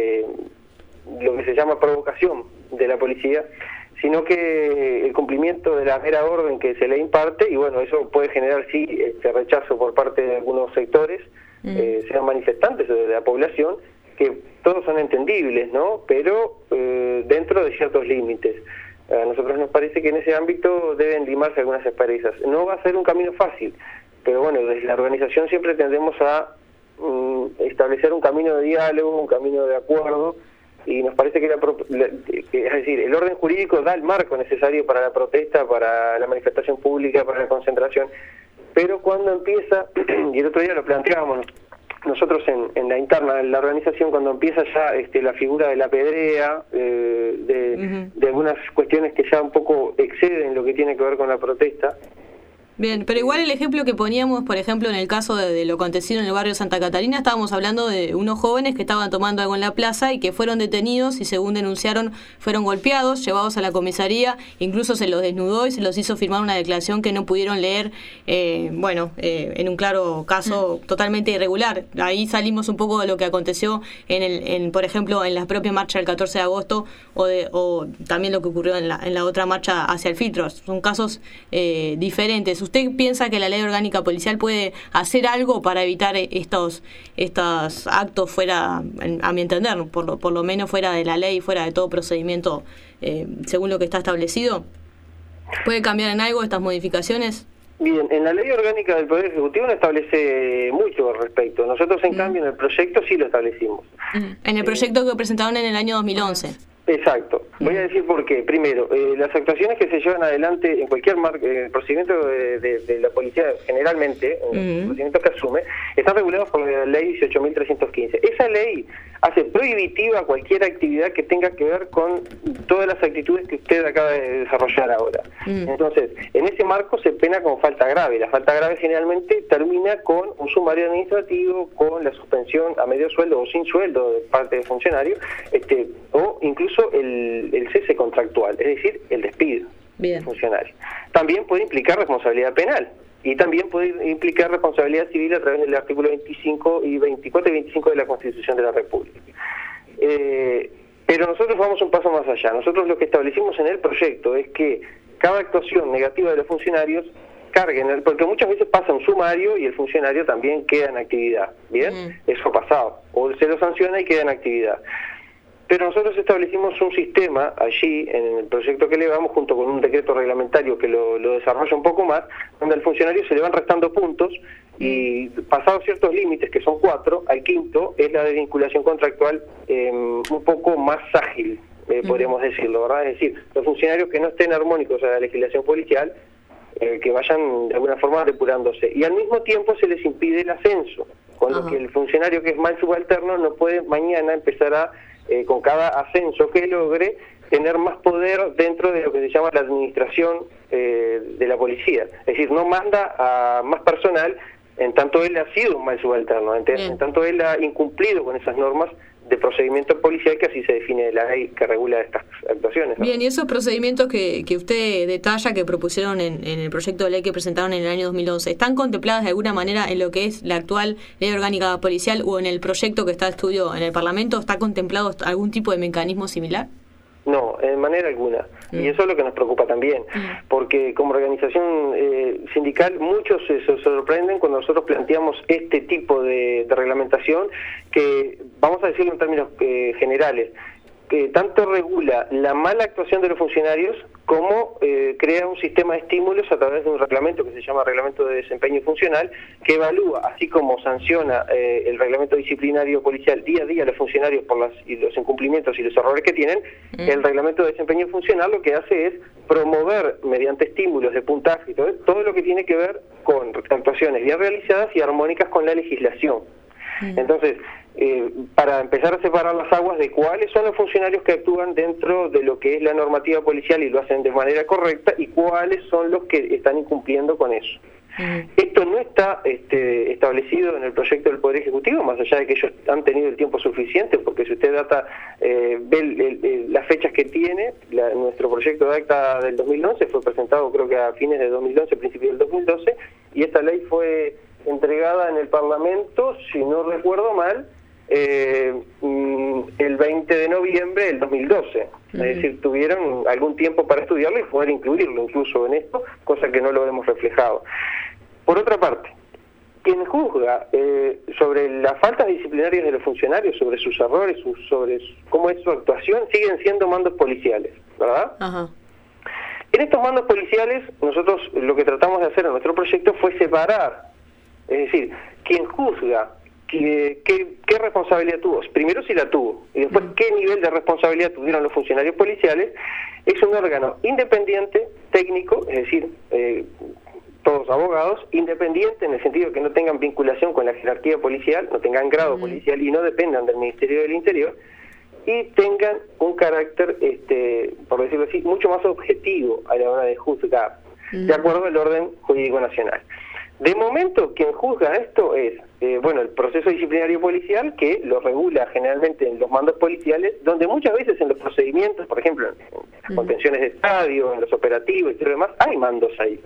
lo que se llama provocación de la policía, sino que el cumplimiento de la mera orden que se le imparte, y bueno, eso puede generar sí rechazo por parte de algunos sectores, sean manifestantes de la población, que todos son entendibles, ¿no? Pero dentro de ciertos límites. A nosotros nos parece que en ese ámbito deben limarse algunas asperezas. No va a ser un camino fácil, pero bueno, desde la organización siempre tendemos a establecer un camino de diálogo, un camino de acuerdo, y nos parece que es decir, el orden jurídico da el marco necesario para la protesta, para la manifestación pública, para la concentración, pero cuando empieza, y el otro día lo planteábamos nosotros en la interna de la organización, cuando empieza ya la figura de la pedrea, de algunas cuestiones que ya un poco exceden lo que tiene que ver con la protesta. Bien, pero igual el ejemplo que poníamos, por ejemplo, en el caso de lo acontecido en el barrio Santa Catarina, estábamos hablando de unos jóvenes que estaban tomando algo en la plaza y que fueron detenidos y, según denunciaron, fueron golpeados, llevados a la comisaría, incluso se los desnudó y se los hizo firmar una declaración que no pudieron leer, en un claro caso totalmente irregular. Ahí salimos un poco de lo que aconteció por ejemplo, en la propia marcha del 14 de agosto o también lo que ocurrió en la otra marcha hacia el filtro. Son casos diferentes. ¿Usted piensa que la ley orgánica policial puede hacer algo para evitar estos actos fuera, a mi entender, por lo menos fuera de la ley, fuera de todo procedimiento según lo que está establecido? ¿Puede cambiar en algo estas modificaciones? Bien, en la ley orgánica del Poder Ejecutivo no establece mucho al respecto. Nosotros, en cambio, en el proyecto sí lo establecimos. En el proyecto que presentaron en el año 2011. Exacto. Voy a decir por qué. Primero, las actuaciones que se llevan adelante en cualquier procedimiento de la policía, generalmente, en los procedimientos que asume, están regulados por la ley 18.315. Esa ley hace prohibitiva cualquier actividad que tenga que ver con todas las actitudes que usted acaba de desarrollar ahora. Entonces, en ese marco se pena con falta grave. La falta grave generalmente termina con un sumario administrativo, con la suspensión a medio sueldo o sin sueldo de parte del funcionario, o incluso el cese contractual, es decir, el despido del funcionario. También puede implicar responsabilidad penal y también puede implicar responsabilidad civil a través del artículo 24 y 25 de la Constitución de la República. Pero nosotros vamos un paso más allá. Nosotros lo que establecimos en el proyecto es que cada actuación negativa de los funcionarios carguen, porque muchas veces pasa un sumario y el funcionario también queda en actividad, ¿bien? Eso ha pasado, o se lo sanciona y queda en actividad. Pero nosotros establecimos un sistema allí, en el proyecto que elevamos, junto con un decreto reglamentario que lo desarrolla un poco más, donde al funcionario se le van restando puntos y, pasados ciertos límites, que son 4, al quinto es la desvinculación contractual un poco más ágil, podríamos decirlo, ¿verdad? Es decir, los funcionarios que no estén armónicos a la legislación policial, que vayan de alguna forma depurándose. Y al mismo tiempo se les impide el ascenso, con lo que el funcionario que es mal subalterno no puede mañana empezar a con cada ascenso que logre, tener más poder dentro de lo que se llama la administración de la policía. Es decir, no manda a más personal en tanto él ha sido un mal subalterno, en tanto él ha incumplido con esas normas de procedimiento policial, que así se define la ley que regula estas actuaciones, ¿no? Bien, y esos procedimientos que usted detalla, que propusieron en el proyecto de ley que presentaron en el año 2011, ¿están contempladas de alguna manera en lo que es la actual ley orgánica policial o en el proyecto que está a estudio en el Parlamento? ¿Está contemplado algún tipo de mecanismo similar? No, en manera alguna. Y eso es lo que nos preocupa también, porque como organización sindical muchos se sorprenden cuando nosotros planteamos este tipo de reglamentación que, vamos a decirlo en términos generales, que tanto regula la mala actuación de los funcionarios como crea un sistema de estímulos a través de un reglamento que se llama Reglamento de Desempeño Funcional, que evalúa, así como sanciona el reglamento disciplinario policial día a día a los funcionarios por los incumplimientos y los errores que tienen. El Reglamento de Desempeño Funcional lo que hace es promover, mediante estímulos de puntaje y todo lo que tiene que ver con actuaciones bien realizadas y armónicas con la legislación. Entonces, para empezar a separar las aguas de cuáles son los funcionarios que actúan dentro de lo que es la normativa policial y lo hacen de manera correcta, y cuáles son los que están incumpliendo con eso. Esto no está establecido en el proyecto del Poder Ejecutivo, más allá de que ellos han tenido el tiempo suficiente, porque si usted ve las fechas que tiene, nuestro proyecto de acta del 2011 fue presentado creo que a fines de 2011, principios del 2012, y esta ley fue entregada en el Parlamento, si no recuerdo mal, el 20 de noviembre del 2012. Es decir, tuvieron algún tiempo para estudiarlo y poder incluirlo incluso en esto, cosa que no lo hemos reflejado. Por otra parte, quien juzga sobre las faltas disciplinarias de los funcionarios, sobre sus errores, sobre cómo es su actuación, siguen siendo mandos policiales, ¿verdad? Ajá. En estos mandos policiales, nosotros lo que tratamos de hacer en nuestro proyecto fue separar, es decir, quien juzga ¿Qué responsabilidad tuvo? Primero si la tuvo, y después qué nivel de responsabilidad tuvieron los funcionarios policiales. Es un órgano independiente, técnico, es decir, todos abogados, independiente en el sentido de que no tengan vinculación con la jerarquía policial, no tengan grado policial y no dependan del Ministerio del Interior, y tengan un carácter, por decirlo así, mucho más objetivo a la hora de juzgar, de acuerdo al orden jurídico nacional. De momento, quien juzga esto es, el proceso disciplinario policial, que lo regula generalmente en los mandos policiales, donde muchas veces en los procedimientos, por ejemplo, en las contenciones de estadio, en los operativos y todo lo demás, hay mandos ahí.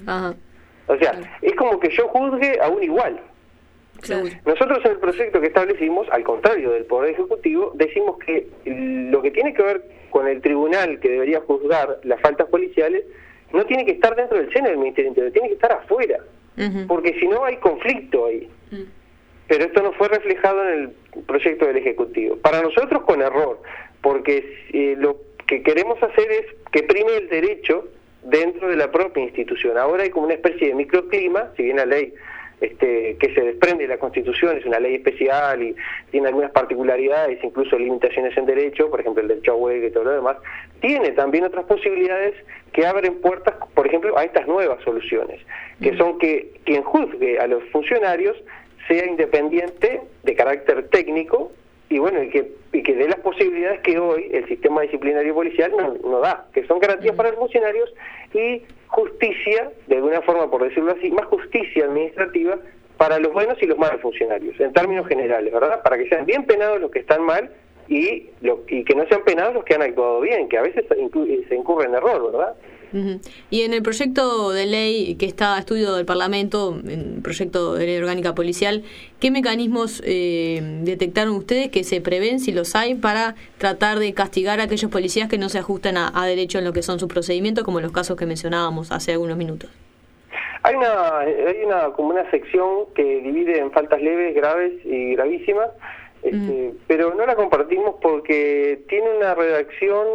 O sea, es como que yo juzgue a un igual. Nosotros en el proyecto que establecimos, al contrario del Poder Ejecutivo, decimos que lo que tiene que ver con el tribunal que debería juzgar las faltas policiales, no tiene que estar dentro del seno del Ministerio del Interior, tiene que estar afuera. Porque si no hay conflicto ahí. Pero esto no fue reflejado en el proyecto del Ejecutivo. Para nosotros con error, porque lo que queremos hacer es que prime el derecho dentro de la propia institución. Ahora hay como una especie de microclima, si bien la ley que se desprende de la Constitución es una ley especial y tiene algunas particularidades, incluso limitaciones en derecho, por ejemplo el derecho a huelga y todo lo demás, tiene también otras posibilidades que abren puertas, por ejemplo, a estas nuevas soluciones, que son que quien juzgue a los funcionarios sea independiente, de carácter técnico, y bueno, y que dé las posibilidades que hoy el sistema disciplinario policial no da, que son garantías para los funcionarios y justicia, de alguna forma, por decirlo así, más justicia administrativa para los buenos y los malos funcionarios, en términos generales, ¿verdad? Para que sean bien penados los que están mal y que no sean penados los que han actuado bien, que a veces se incurre en error, ¿verdad? Y en el proyecto de ley que está a estudio del Parlamento, en el proyecto de ley orgánica policial, ¿qué mecanismos detectaron ustedes que se prevén, si los hay, para tratar de castigar a aquellos policías que no se ajustan a derecho en lo que son sus procedimientos, como en los casos que mencionábamos hace algunos minutos? Hay como una sección que divide en faltas leves, graves y gravísimas, pero no la compartimos porque tiene una redacción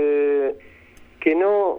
que no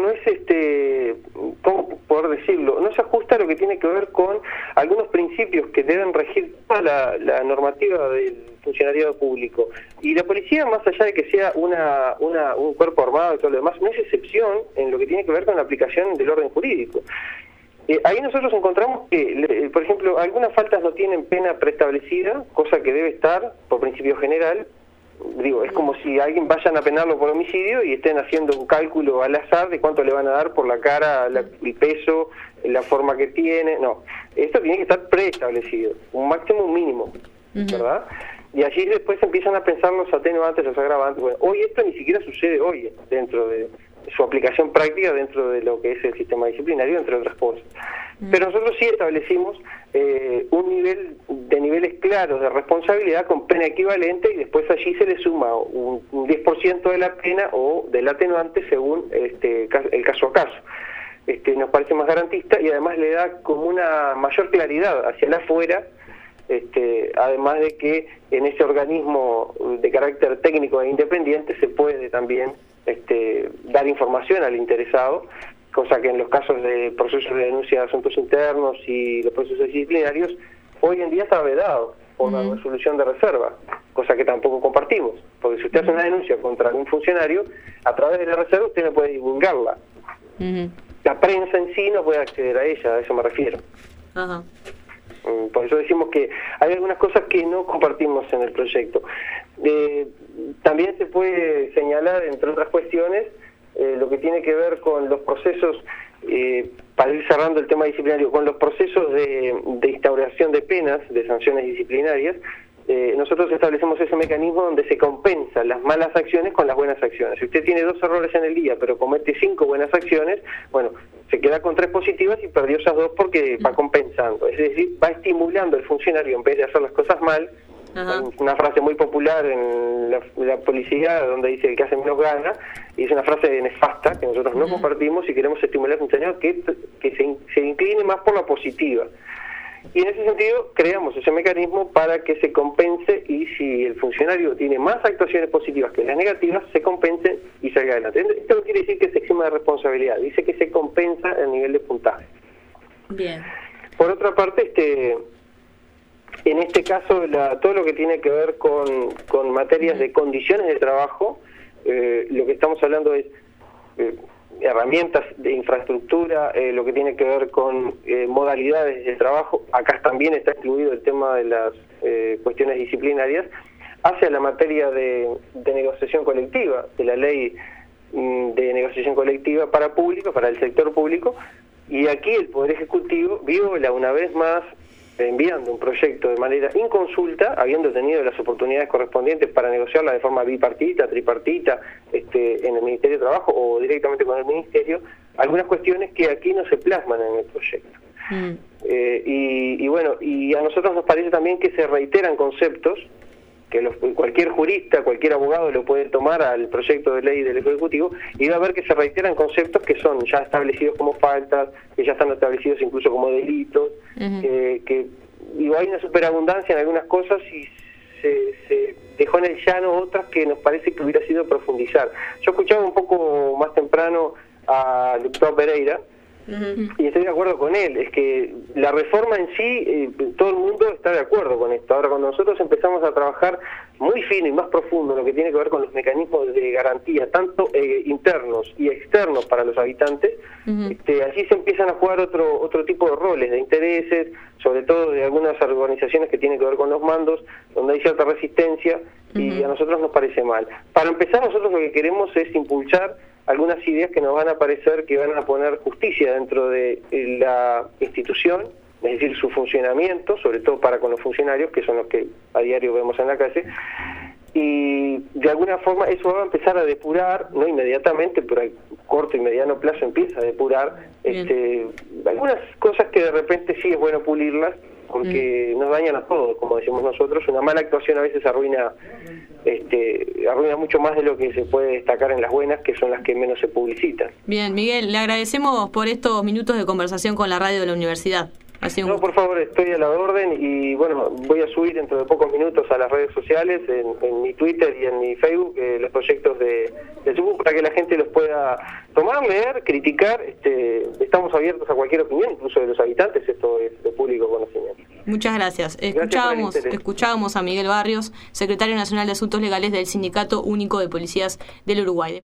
es, ¿cómo poder decirlo? No se ajusta a lo que tiene que ver con algunos principios que deben regir toda la normativa del funcionariado público. Y la policía, más allá de que sea un cuerpo armado y todo lo demás, no es excepción en lo que tiene que ver con la aplicación del orden jurídico. Ahí nosotros encontramos que, por ejemplo, algunas faltas no tienen pena preestablecida, cosa que debe estar por principio general. Digo, es como si alguien vayan a penarlo por homicidio y estén haciendo un cálculo al azar de cuánto le van a dar por la cara, el peso, la forma que tiene. No, esto tiene que estar preestablecido, un máximo, un mínimo, ¿verdad? Y allí después empiezan a pensar los atenuantes, los agravantes. Bueno, hoy esto ni siquiera sucede hoy dentro de su aplicación práctica dentro de lo que es el sistema disciplinario, entre otras cosas. Pero nosotros sí establecimos niveles claros de responsabilidad con pena equivalente, y después allí se le suma un 10% de la pena o del atenuante según el caso a caso. Nos parece más garantista y además le da como una mayor claridad hacia el afuera, además de que en ese organismo de carácter técnico e independiente se puede también dar información al interesado, cosa que en los casos de procesos de denuncia de asuntos internos y los procesos disciplinarios hoy en día está vedado por la resolución de reserva, cosa que tampoco compartimos, porque si usted hace una denuncia contra algún funcionario, a través de la reserva usted no puede divulgarla. La prensa en sí no puede acceder a ella, a eso me refiero. Por eso decimos que hay algunas cosas que no compartimos en el proyecto. También se puede señalar, entre otras cuestiones, lo que tiene que ver con los procesos para ir cerrando el tema disciplinario, con los procesos de instauración de penas, de sanciones disciplinarias, nosotros establecemos ese mecanismo donde se compensan las malas acciones con las buenas acciones. Si usted tiene 2 errores en el día, pero comete 5 buenas acciones, bueno, se queda con 3 positivas y perdió esas 2 porque va compensando. Es decir, va estimulando al funcionario en vez de hacer las cosas mal. Una frase muy popular en la policía donde dice que hace menos gana, y es una frase nefasta que nosotros no compartimos y queremos estimular al funcionario que se incline más por la positiva. Y en ese sentido creamos ese mecanismo para que se compense, y si el funcionario tiene más actuaciones positivas que las negativas, se compense y salga adelante. Esto no quiere decir que se exima de responsabilidad, dice que se compensa a nivel de puntaje. Bien. Por otra parte, en este caso, todo lo que tiene que ver con materias de condiciones de trabajo, lo que estamos hablando es herramientas de infraestructura, lo que tiene que ver con modalidades de trabajo. Acá también está incluido el tema de las cuestiones disciplinarias, hacia la materia de negociación colectiva, de la ley de negociación colectiva para público, para el sector público, y aquí el Poder Ejecutivo viola una vez más, enviando un proyecto de manera inconsulta, habiendo tenido las oportunidades correspondientes para negociarla de forma bipartita, tripartita, en el Ministerio de Trabajo o directamente con el Ministerio, algunas cuestiones que aquí no se plasman en el proyecto. Y bueno, y a nosotros nos parece también que se reiteran conceptos que cualquier jurista, cualquier abogado lo puede tomar al proyecto de ley del Ejecutivo y va a ver que se reiteran conceptos que son ya establecidos como faltas, que ya están establecidos incluso como delitos, que hay una superabundancia en algunas cosas y se dejó en el llano otras que nos parece que hubiera sido profundizar. Yo escuchaba un poco más temprano al doctor Pereira, y estoy de acuerdo con él, es que la reforma en sí, todo el mundo está de acuerdo con esto. Ahora, cuando nosotros empezamos a trabajar muy fino y más profundo en lo que tiene que ver con los mecanismos de garantía, tanto internos y externos para los habitantes, allí se empiezan a jugar otro tipo de roles, de intereses, sobre todo de algunas organizaciones que tienen que ver con los mandos, donde hay cierta resistencia, y a nosotros nos parece mal. Para empezar, nosotros lo que queremos es impulsar algunas ideas que nos van a parecer que van a poner justicia dentro de la institución, es decir, su funcionamiento, sobre todo para con los funcionarios, que son los que a diario vemos en la calle, y de alguna forma eso va a empezar a depurar, no inmediatamente, pero a corto y mediano plazo empieza a depurar algunas cosas que de repente sí es bueno pulirlas, porque nos dañan a todos, como decimos nosotros. Una mala actuación a veces arruina mucho más de lo que se puede destacar en las buenas, que son las que menos se publicitan. Bien, Miguel, le agradecemos por estos minutos de conversación con la radio de la universidad. No, por favor, estoy a la orden y bueno, voy a subir dentro de pocos minutos a las redes sociales, en mi Twitter y en mi Facebook, los proyectos de Facebook para que la gente los pueda tomar, leer, criticar. Estamos abiertos a cualquier opinión, incluso de los habitantes, esto es de público conocimiento. Muchas gracias. Escuchábamos a Miguel Barrios, secretario nacional de Asuntos Legales del Sindicato Único de Policías del Uruguay.